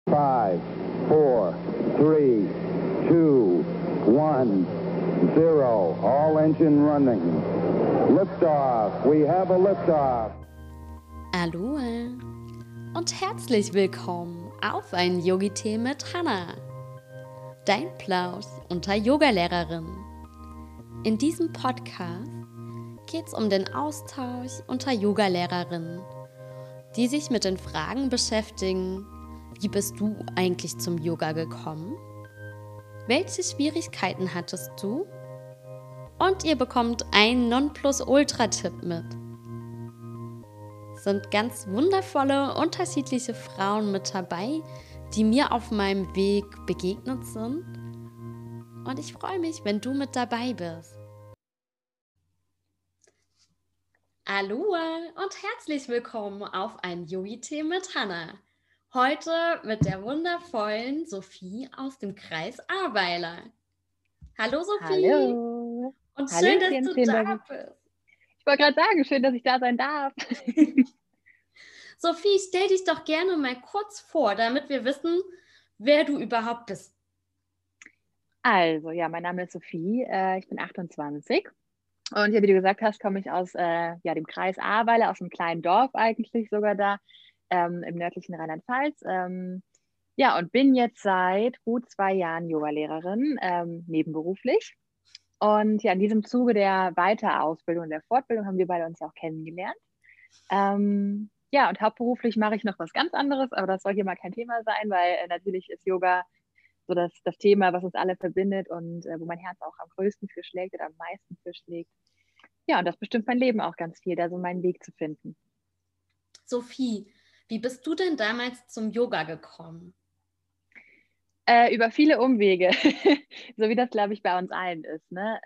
5, 4, 3, 2, 1, 0. All engine running. Liftoff. We have a liftoff. Aloha und herzlich willkommen auf ein Yogi-Tee mit Hannah, dein Plausch unter Yogalehrerin. In diesem Podcast geht es um den Austausch unter Yogalehrerinnen, die sich mit den Fragen beschäftigen: Wie bist du eigentlich zum Yoga gekommen? Welche Schwierigkeiten hattest du? Und ihr bekommt einen Nonplusultra-Tipp mit. Es sind ganz wundervolle, unterschiedliche Frauen mit dabei, die mir auf meinem Weg begegnet sind. Und ich freue mich, wenn du mit dabei bist. Aloha und herzlich willkommen auf ein Yogi-Tee mit Hannah. Heute mit der wundervollen Sophie aus dem Kreis Ahrweiler. Hallo Sophie. Hallo. Und schön, dass du da bist. Ich wollte gerade sagen, schön, dass ich da sein darf. Sophie, stell dich doch gerne mal kurz vor, damit wir wissen, wer du überhaupt bist. Also, ja, mein Name ist Sophie, ich bin 28 und ja, wie du gesagt hast, komme ich aus dem Kreis Ahrweiler, aus einem kleinen Dorf eigentlich sogar da, im nördlichen Rheinland-Pfalz. Und bin jetzt seit gut 2 Jahren Yogalehrerin, nebenberuflich. Und ja, in diesem Zuge der Weiterausbildung und der Fortbildung haben wir beide uns auch kennengelernt. Und hauptberuflich mache ich noch was ganz anderes, aber das soll hier mal kein Thema sein, weil natürlich ist Yoga so das Thema, was uns alle verbindet und wo mein Herz auch am größten für schlägt oder am meisten für schlägt. Ja, und das bestimmt mein Leben auch ganz viel, da so meinen Weg zu finden. Sophie, wie bist du denn damals zum Yoga gekommen? Über viele Umwege, so wie das, glaube ich, bei uns allen ist. Ne?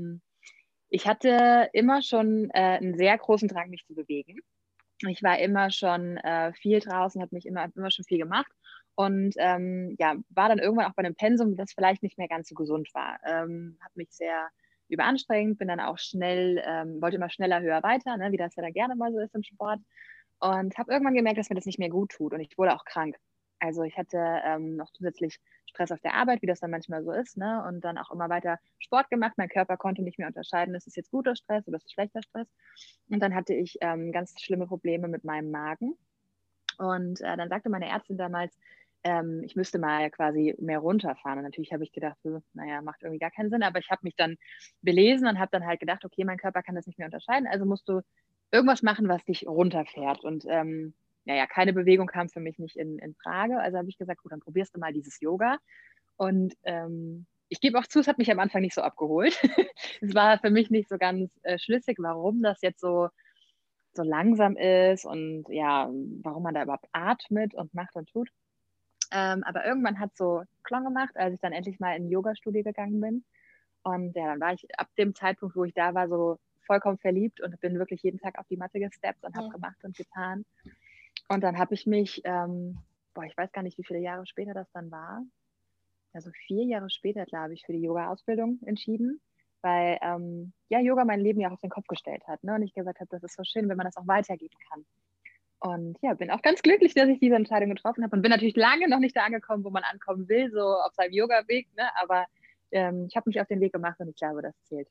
Ich hatte immer schon einen sehr großen Drang, mich zu bewegen. Ich war immer schon viel draußen, habe immer schon viel gemacht und war dann irgendwann auch bei einem Pensum, das vielleicht nicht mehr ganz so gesund war. Habe mich sehr überanstrengt, bin dann auch schnell, wollte immer schneller, höher, weiter, ne, wie das ja dann gerne mal so ist im Sport. Und habe irgendwann gemerkt, dass mir das nicht mehr gut tut und ich wurde auch krank. Also ich hatte noch zusätzlich Stress auf der Arbeit, wie das dann manchmal so ist, ne? Und dann auch immer weiter Sport gemacht. Mein Körper konnte nicht mehr unterscheiden, ist es jetzt guter Stress oder ist es schlechter Stress. Und dann hatte ich ganz schlimme Probleme mit meinem Magen. Und dann sagte meine Ärztin damals, ich müsste mal quasi mehr runterfahren. Und natürlich habe ich gedacht, macht irgendwie gar keinen Sinn. Aber ich habe mich dann belesen und habe dann halt gedacht, okay, mein Körper kann das nicht mehr unterscheiden. Also musst du irgendwas machen, was dich runterfährt. Und keine Bewegung kam für mich nicht in Frage. Also habe ich gesagt, gut, dann probierst du mal dieses Yoga. Und ich gebe auch zu, es hat mich am Anfang nicht so abgeholt. Es war für mich nicht so ganz schlüssig, warum das jetzt so langsam ist und ja, warum man da überhaupt atmet und macht und tut. Aber irgendwann hat es so Klong gemacht, als ich dann endlich mal in ein Yoga-Studio gegangen bin. Und ja, dann war ich ab dem Zeitpunkt, wo ich da war, so vollkommen verliebt und bin wirklich jeden Tag auf die Matte gesteppt und habe gemacht und getan. Und dann habe ich mich, ich weiß gar nicht, wie viele Jahre später das dann war, also 4 Jahre später, glaube ich, für die Yoga-Ausbildung entschieden, weil Yoga mein Leben ja auch auf den Kopf gestellt hat, ne? Und ich gesagt habe, das ist so schön, wenn man das auch weitergeben kann. Und ja, bin auch ganz glücklich, dass ich diese Entscheidung getroffen habe und bin natürlich lange noch nicht da angekommen, wo man ankommen will, so auf seinem Yoga-Weg, ne? Aber ich habe mich auf den Weg gemacht und ich glaube, das zählt.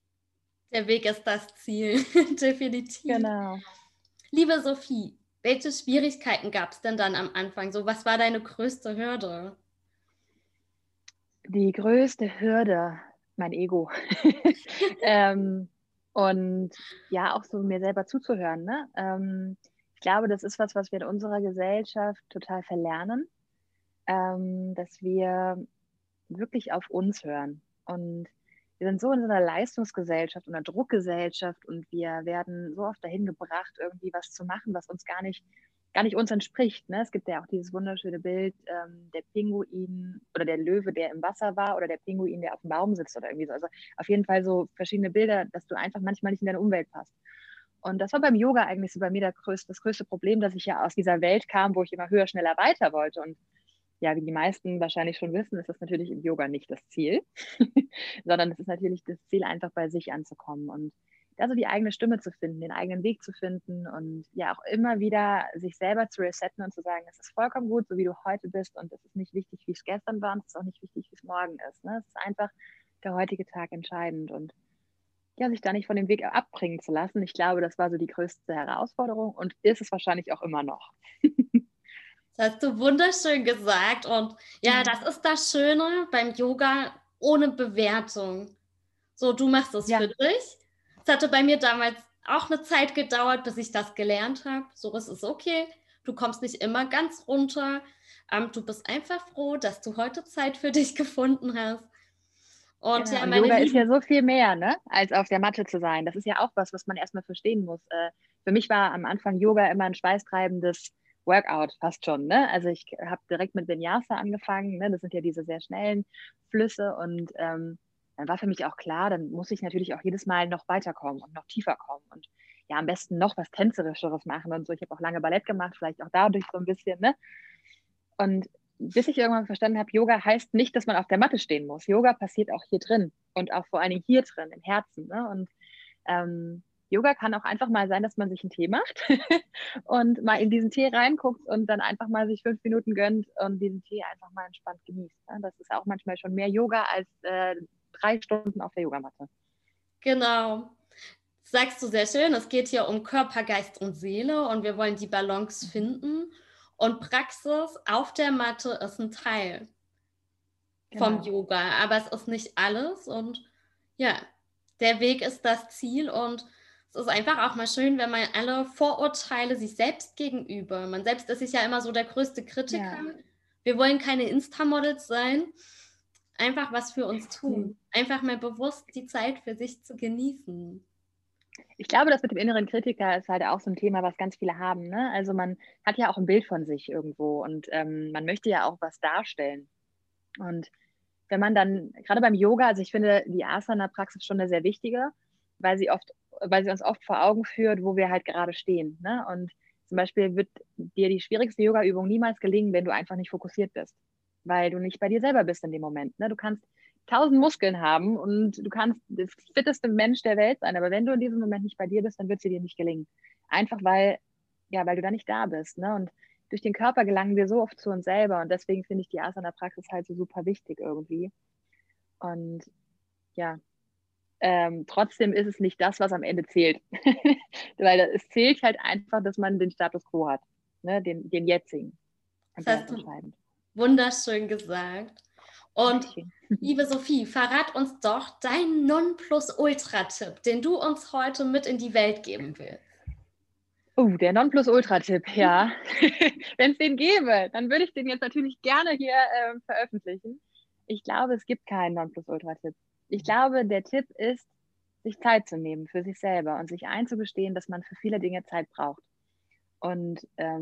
Der Weg ist das Ziel, definitiv. Genau. Liebe Sophie, welche Schwierigkeiten gab es denn dann am Anfang? So, was war deine größte Hürde? Die größte Hürde, mein Ego. Und ja, auch so mir selber zuzuhören. Ne? Ich glaube, das ist was wir in unserer Gesellschaft total verlernen, dass wir wirklich auf uns hören. Und wir sind so in so einer Leistungsgesellschaft und einer Druckgesellschaft und wir werden so oft dahin gebracht, irgendwie was zu machen, was uns gar nicht uns entspricht. Ne? Es gibt ja auch dieses wunderschöne Bild, der Pinguin oder der Löwe, der im Wasser war oder der Pinguin, der auf dem Baum sitzt oder irgendwie so. Also auf jeden Fall so verschiedene Bilder, dass du einfach manchmal nicht in deine Umwelt passt. Und das war beim Yoga eigentlich so bei mir das größte Problem, dass ich ja aus dieser Welt kam, wo ich immer höher, schneller, weiter wollte. Und ja, wie die meisten wahrscheinlich schon wissen, ist das natürlich im Yoga nicht das Ziel, sondern es ist natürlich das Ziel, einfach bei sich anzukommen. Und da so die eigene Stimme zu finden, den eigenen Weg zu finden und ja auch immer wieder sich selber zu resetten und zu sagen, es ist vollkommen gut, so wie du heute bist und es ist nicht wichtig, wie es gestern war und es ist auch nicht wichtig, wie es morgen ist. Ne? Es ist einfach der heutige Tag entscheidend und ja, sich da nicht von dem Weg abbringen zu lassen. Ich glaube, das war so die größte Herausforderung und ist es wahrscheinlich auch immer noch. Das hast du wunderschön gesagt. Und ja, das ist das Schöne beim Yoga ohne Bewertung. So, du machst es für dich. Es hatte bei mir damals auch eine Zeit gedauert, bis ich das gelernt habe. So, es ist okay. Du kommst nicht immer ganz runter. Du bist einfach froh, dass du heute Zeit für dich gefunden hast. Und Genau. ja, Und meine Yoga ist ja Lieben. so viel mehr, ne, als auf der Matte zu sein. Das ist ja auch was man erstmal verstehen muss. Für mich war am Anfang Yoga immer ein schweißtreibendes Workout, fast schon. Ne? Also ich habe direkt mit Vinyasa angefangen. Ne? Das sind ja diese sehr schnellen Flüsse. Und dann war für mich auch klar, dann muss ich natürlich auch jedes Mal noch weiterkommen und noch tiefer kommen. Und ja, am besten noch was Tänzerischeres machen und so. Ich habe auch lange Ballett gemacht, vielleicht auch dadurch so ein bisschen. Ne? Und bis ich irgendwann verstanden habe, Yoga heißt nicht, dass man auf der Matte stehen muss. Yoga passiert auch hier drin und auch vor allen Dingen hier drin, im Herzen. Ne? Und Yoga kann auch einfach mal sein, dass man sich einen Tee macht und mal in diesen Tee reinguckt und dann einfach mal sich 5 Minuten gönnt und diesen Tee einfach mal entspannt genießt. Ne? Das ist auch manchmal schon mehr Yoga als 3 Stunden auf der Yogamatte. Genau. Sagst du sehr schön, es geht hier um Körper, Geist und Seele und wir wollen die Balance finden. Und Praxis auf der Matte ist ein Teil vom Yoga, aber es ist nicht alles. Und ja, der Weg ist das Ziel und es ist einfach auch mal schön, wenn man alle Vorurteile sich selbst gegenüber, man selbst ist sich ja immer so der größte Kritiker. Ja. Wir wollen keine Insta-Models sein, einfach was für uns tun. Einfach mal bewusst die Zeit für sich zu genießen. Ich glaube, das mit dem inneren Kritiker ist halt auch so ein Thema, was ganz viele haben. Ne? Also man hat ja auch ein Bild von sich irgendwo und man möchte ja auch was darstellen. Und wenn man dann, gerade beim Yoga, also ich finde die Asana-Praxis schon eine sehr wichtige, weil sie uns oft vor Augen führt, wo wir halt gerade stehen. Ne? Und zum Beispiel wird dir die schwierigste Yoga-Übung niemals gelingen, wenn du einfach nicht fokussiert bist, weil du nicht bei dir selber bist in dem Moment. Ne? Du kannst 1000 Muskeln haben und du kannst das fitteste Mensch der Welt sein, aber wenn du in diesem Moment nicht bei dir bist, dann wird sie dir nicht gelingen. Einfach weil du da nicht da bist. Ne? Und durch den Körper gelangen wir so oft zu uns selber und deswegen finde ich die Asana-Praxis halt so super wichtig irgendwie. Und ja, trotzdem ist es nicht das, was am Ende zählt. Weil es zählt halt einfach, dass man den Status quo hat, ne? den jetzigen. Und das hast du wunderschön gesagt. Und liebe Sophie, verrat uns doch deinen Nonplusultra-Tipp, den du uns heute mit in die Welt geben willst. Der Nonplusultra-Tipp, ja. Wenn es den gäbe, dann würde ich den jetzt natürlich gerne hier veröffentlichen. Ich glaube, es gibt keinen Nonplusultra-Tipp. Ich glaube, der Tipp ist, sich Zeit zu nehmen für sich selber und sich einzugestehen, dass man für viele Dinge Zeit braucht. Und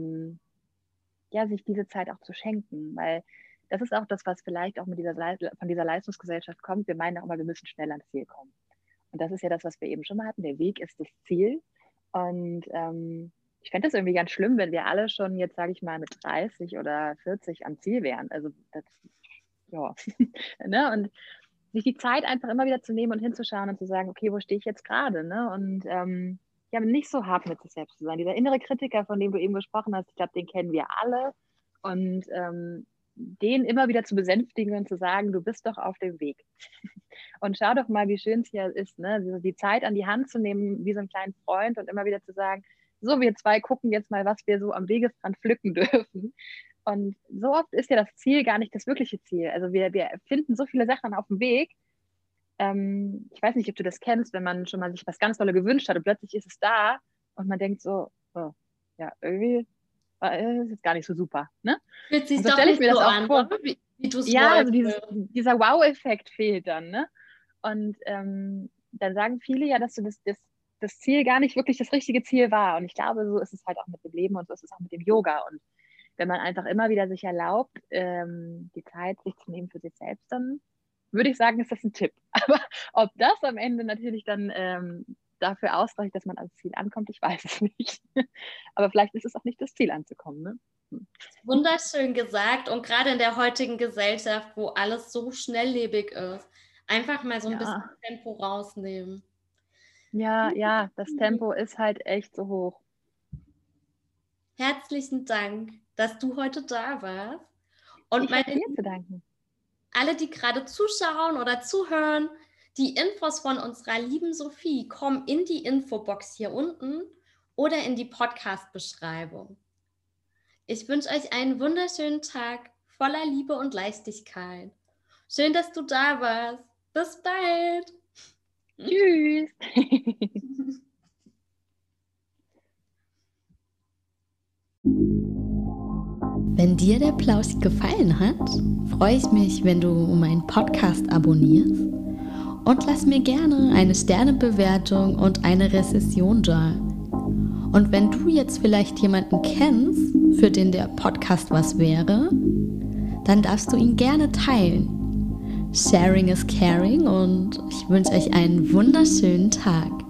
sich diese Zeit auch zu schenken, weil das ist auch das, was vielleicht auch von dieser Leistungsgesellschaft kommt. Wir meinen auch immer, wir müssen schnell ans Ziel kommen. Und das ist ja das, was wir eben schon mal hatten. Der Weg ist das Ziel. Und ich fände das irgendwie ganz schlimm, wenn wir alle schon jetzt, sage ich mal, mit 30 oder 40 am Ziel wären. Also das, ja. Ne? Und sich die Zeit einfach immer wieder zu nehmen und hinzuschauen und zu sagen, okay, wo stehe ich jetzt gerade? Ne? Und nicht so hart mit sich selbst zu sein. Dieser innere Kritiker, von dem du eben gesprochen hast, ich glaube, den kennen wir alle. Und den immer wieder zu besänftigen und zu sagen, du bist doch auf dem Weg. Und schau doch mal, wie schön es hier ist, ne? Die Zeit an die Hand zu nehmen, wie so einen kleinen Freund und immer wieder zu sagen, so, wir zwei gucken jetzt mal, was wir so am Wegesrand pflücken dürfen. Und so oft ist ja das Ziel gar nicht das wirkliche Ziel. Also wir finden so viele Sachen auf dem Weg. Ich weiß nicht, ob du das kennst, wenn man schon mal sich was ganz Tolles gewünscht hat und plötzlich ist es da und man denkt so, oh, ja, irgendwie ist jetzt gar nicht so super. Ne? Fühlt sich und so doch stelle ich nicht mir so das auch an, vor. Wie du es ja, also dieser Wow-Effekt fehlt dann. Ne? Und dann sagen viele ja, dass das Ziel gar nicht wirklich das richtige Ziel war. Und ich glaube, so ist es halt auch mit dem Leben und so ist es auch mit dem Yoga. Und wenn man einfach immer wieder sich erlaubt, die Zeit sich zu nehmen für sich selbst, dann würde ich sagen, ist das ein Tipp. Aber ob das am Ende natürlich dann dafür ausreicht, dass man ans Ziel ankommt, ich weiß es nicht. Aber vielleicht ist es auch nicht das Ziel anzukommen. Ne? Wunderschön gesagt und gerade in der heutigen Gesellschaft, wo alles so schnelllebig ist, einfach mal so ein bisschen Tempo rausnehmen. Ja, das Tempo ist halt echt so hoch. Herzlichen Dank, dass du heute da warst. Und Ich habe dir zu danken. Alle, die gerade zuschauen oder zuhören, die Infos von unserer lieben Sophie kommen in die Infobox hier unten oder in die Podcast-Beschreibung. Ich wünsche euch einen wunderschönen Tag voller Liebe und Leichtigkeit. Schön, dass du da warst. Bis bald. Tschüss. Wenn dir der Plausch gefallen hat, freue ich mich, wenn du meinen Podcast abonnierst und lass mir gerne eine Sternebewertung und eine Rezession da. Und wenn du jetzt vielleicht jemanden kennst, für den der Podcast was wäre, dann darfst du ihn gerne teilen. Sharing is caring und ich wünsche euch einen wunderschönen Tag.